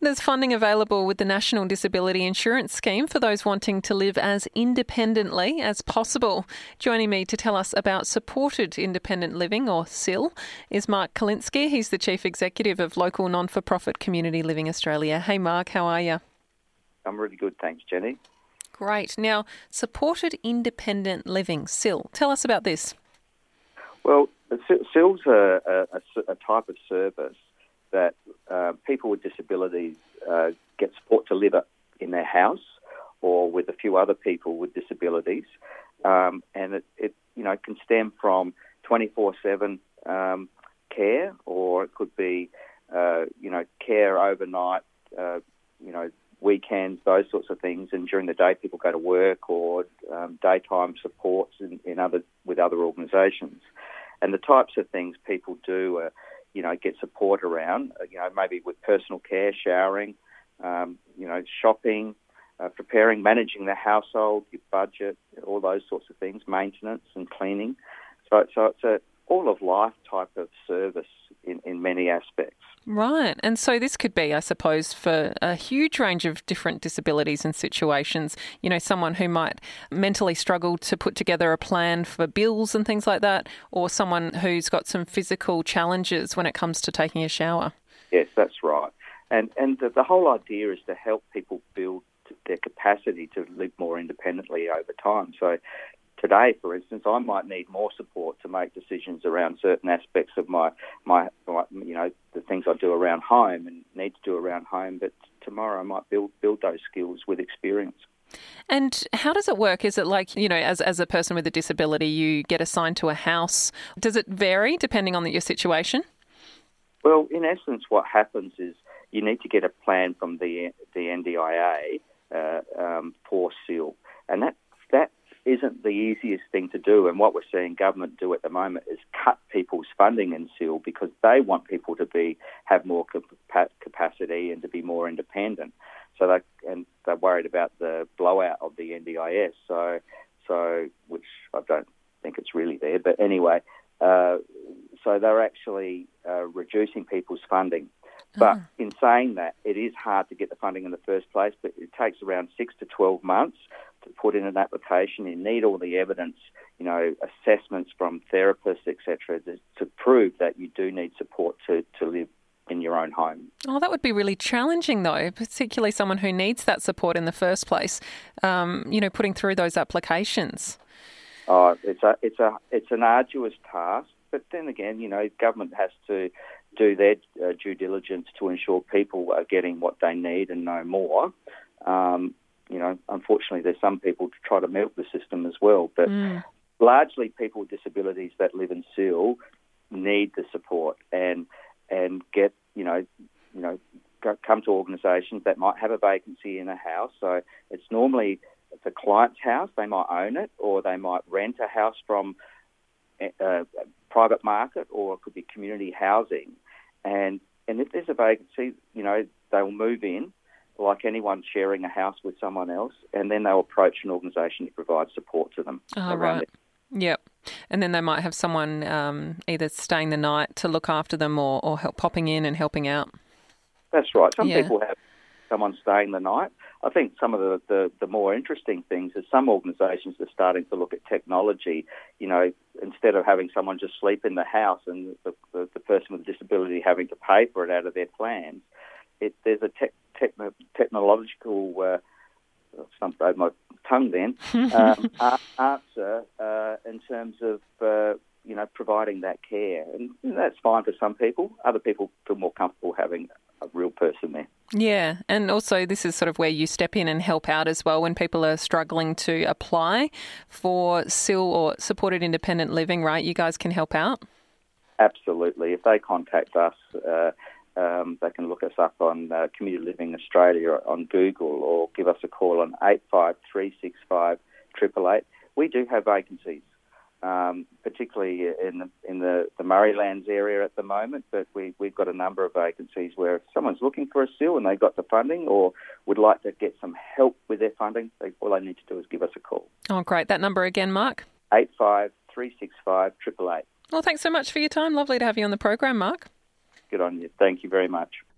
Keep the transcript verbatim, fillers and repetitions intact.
There's funding available with the National Disability Insurance Scheme for those wanting to live as independently as possible. Joining me to tell us about Supported Independent Living, or S I L, is Mark Kalinsky. He's the Chief Executive of local non-for-profit Community Living Australia. Hey Mark, how are you? I'm really good, thanks, Jenny. Great. Now, Supported Independent Living, S I L. Tell us about this. Well, S I L's a, a, a type of service that uh, people with disabilities uh, get support to live in their house or with a few other people with disabilities. Um, and it, it, you know, can stem from twenty-four seven um, care, or it could be, uh, you know, care overnight, uh, you know, weekends, those sorts of things. And during the day, people go to work, or um, daytime supports in, in other with other organisations. And the types of things people do are, you know, get support around, you know, maybe with personal care, showering, um, you know, shopping, uh, preparing, managing the household, your budget, all those sorts of things, maintenance and cleaning. So, so it's a all of life type of service in, in many aspects. Right. And so this could be, I suppose, for a huge range of different disabilities and situations. You know, someone who might mentally struggle to put together a plan for bills and things like that, or someone who's got some physical challenges when it comes to taking a shower. Yes, that's right. And and the, the whole idea is to help people build their capacity to live more independently over time. So today, for instance, I might need more support to make decisions around certain aspects of my, my, my, you know, the things I do around home and need to do around home. But tomorrow I might build build those skills with experience. And how does it work? Is it like, you know, as as a person with a disability, you get assigned to a house? Does it vary depending on the, your situation? Well, in essence, what happens is you need to get a plan from the the N D I A uh, um, for S I L, and that that. isn't the easiest thing to do, and what we're seeing government do at the moment is cut people's funding in S I L because they want people to be have more capacity and to be more independent. So they and they're worried about the blowout of the N D I S. So so which I don't think it's really there, but anyway, uh, so they're actually uh, reducing people's funding. But uh-huh. in saying that, it is hard to get the funding in the first place, but it takes around six to twelve months to put in an application. You need all the evidence, you know, assessments from therapists, et cetera, to, to prove that you do need support to, to live in your own home. Oh, that would be really challenging, though, particularly someone who needs that support in the first place, um, you know, putting through those applications. Oh, it's a, it's a, it's an arduous task, but then again, you know, government has to do their uh, due diligence to ensure people are getting what they need and no more. Um, you know, unfortunately, there's some people to try to milk the system as well, but mm. largely people with disabilities that live in S I L need the support and and get, you know, you know, come to organisations that might have a vacancy in a house. So it's normally the client's house; they might own it, or they might rent a house from a private market, or it could be community housing. And and if there's a vacancy, you know, they'll move in like anyone sharing a house with someone else, and then they'll approach an organisation to provide support to them. Oh, right. It. Yep. And then they might have someone um, either staying the night to look after them or, or help popping in and helping out. That's right. Some yeah. people have someone staying the night. I think some of the, the, the more interesting things is some organisations are starting to look at technology. You know, instead of having someone just sleep in the house and the, the, the person with a disability having to pay for it out of their plans, it, there's a tech, techno, technological, uh, stumped over my tongue then, um, answer uh, in terms of, uh, you know, providing that care. And that's fine for some people. Other people feel more comfortable having a real person there. Yeah, and also this is sort of where you step in and help out as well when people are struggling to apply for S I L or Supported Independent Living, right? You guys can help out? Absolutely. If they contact us, uh, um, they can look us up on uh, Community Living Australia on Google, or give us a call on eight five three six five eight eight eight. We do have vacancies. Um, particularly in the, in the, the Murraylands area at the moment, but we, we've got a number of vacancies where if someone's looking for a S I L and they've got the funding or would like to get some help with their funding, they, all they need to do is give us a call. Oh, great. That number again, Mark? eight five three six five eight eight eight. Well, thanks so much for your time. Lovely to have you on the program, Mark. Good on you. Thank you very much.